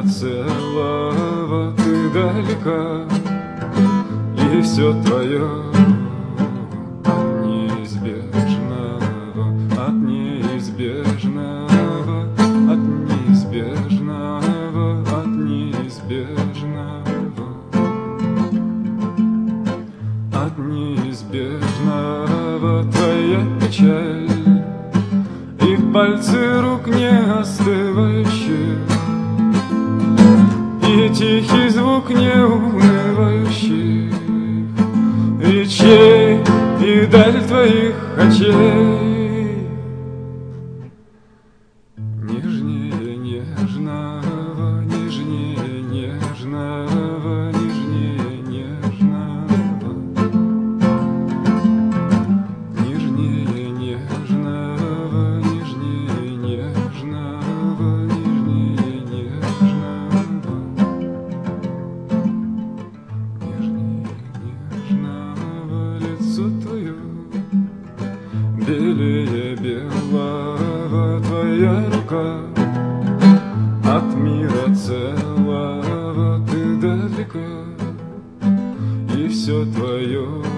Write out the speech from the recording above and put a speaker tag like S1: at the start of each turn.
S1: целого ты далека, и все твое от неизбежного, от неизбежного, от неизбежного, от неизбежного, от неизбежного твоя печаль и пальцы рук не остывающих, и тихий звук неунывающих речей и даль твоих очей. Нежнее нежного, нежнее нежного, нежнее нежного, нежнее нежного, нежнее нежного, нежнее нежного, нежнее нежного. Лицо твое белее белого, твоя рука от мира целого ты далека, и все твое